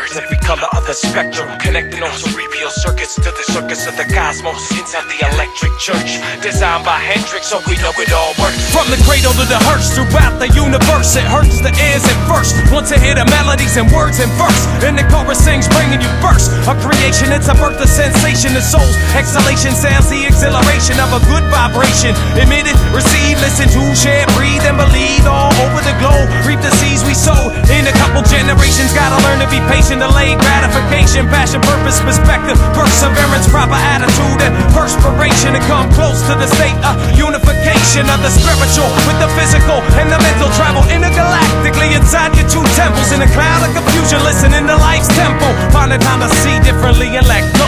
words, every color of the spectrum, connecting on cerebral circuits to the circuits of the cosmos inside the electric church, designed by Hendrix, so we know it all works. From the cradle to the hearse, throughout the universe, it hurts the ears at first. Once I hear the melodies and words and verse, and the chorus sings, bringing you first. A creation, it's a birth, a sensation, the soul's exhalation sounds the exhilaration of a good vibration. Emit it, receive, listen to, share, breathe, and believe. All over the globe, reap the seeds we sow. In a couple generations, gotta learn to be patient, delayed gratification, passion, purpose, perspective, perseverance, proper attitude, and perspiration to come close to the state of unification of the spiritual with the physical and the mental. Travel intergalactically inside your two temples in a cloud of confusion. Listen in the life's temple, find a time to see differently and let go